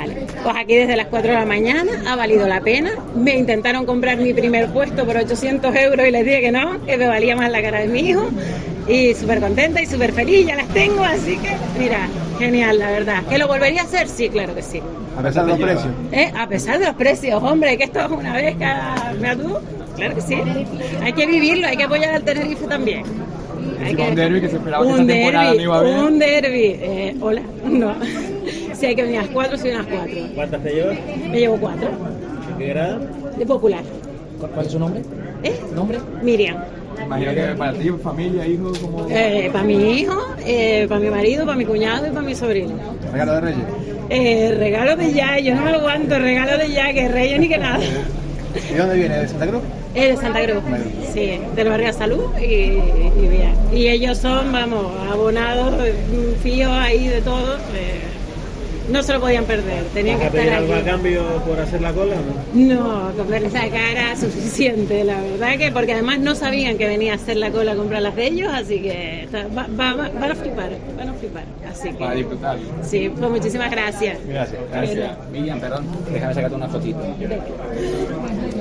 Vale, pues aquí desde las 4 de la mañana ha valido la pena. Me intentaron comprar mi primer puesto por 800 euros y les dije que no, que me valía más la cara de mi hijo. Y súper contenta y súper feliz, ya las tengo, así que mira, genial, la verdad. ¿Que lo volvería a hacer? Sí, claro que sí. A pesar de los precios. A pesar de los precios, hombre, que esto es una vez cada... ¿Mira tú? Claro que sí. Hay que vivirlo, hay que apoyar al Tenerife también. Un derbi que se esperaba que esta temporada no iba a ver. Un derbi. Hola, no. Si hay que venir a las 4, soy a las 4. ¿Cuántas te llevas? Me llevo 4. ¿Qué grado? De popular. ¿Cuál es su nombre? ¿Nombre? Miriam. Imagino que para ti, familia, hijos, como... Para mi hijo, para mi marido, para mi cuñado y para mi sobrino. ¿Regalo de Reyes? Regalo de ya, yo no me lo aguanto, regalo de ya, que Reyes ni que nada. ¿Y dónde viene? ¿De Santa Cruz? De Santa Cruz, sí, del barrio de Salud y bien. Y ellos son, vamos, abonados, fíos ahí de todo. No se lo podían perder, tenían que estar algo a cambio por hacer la cola? No, con ver esa cara suficiente, la verdad que, porque además no sabían que venía a hacer la cola a comprar las de ellos, así que van a flipar, así que... Para disfrutar. Sí, pues muchísimas gracias. Gracias. Miriam, perdón, déjame sacarte una fotito.